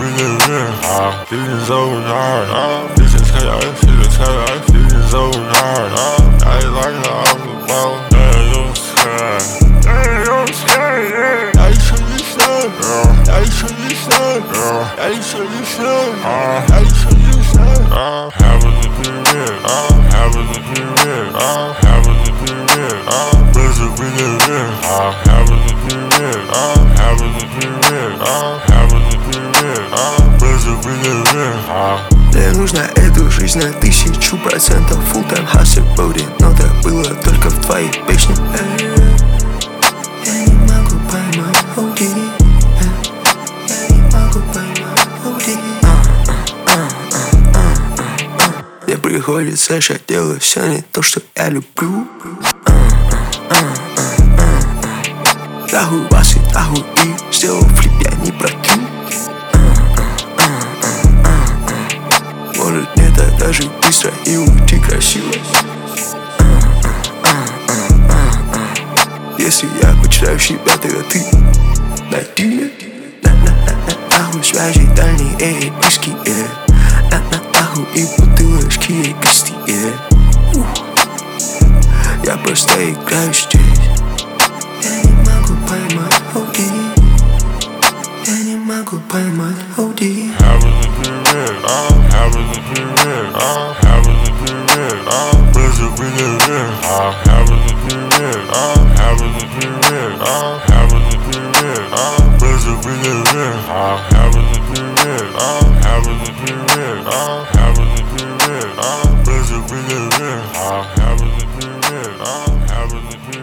feeling so hard. Bitches say I feeling so hard. I ain't like how I'm about. I'm scared. I show you stuff. I show you stuff. I show you stuff. I show you stuff. Having a period. Having a period. Having a period. Better bring it in. Having a period. Having a period. Having a period. Better bring it in. Мне нужно эту жизнь на 1000% full-time hustle body, но так было только в твоей песне. Я не могу поймать ходи. Я не могу поймать ходи. Мне приходится же делать все не то, что я люблю. Таху бас и таху и сделал флип, я не прокину. Может мне тогда жить быстро и уйти красиво. Если я потеряю себя, тогда ты найди меня. Нахуй связи дальние и близкие. Нахуй и бутылочки и гостие. Я просто играю здесь. Я не могу поймать ходи. Я не могу поймать ходи. Having a period, having a period, having a period, better bring it in. Having a period, having a period, having a period, better bring it in. Having a period, having a period, having a period, better bring it in. Having a period, having a period.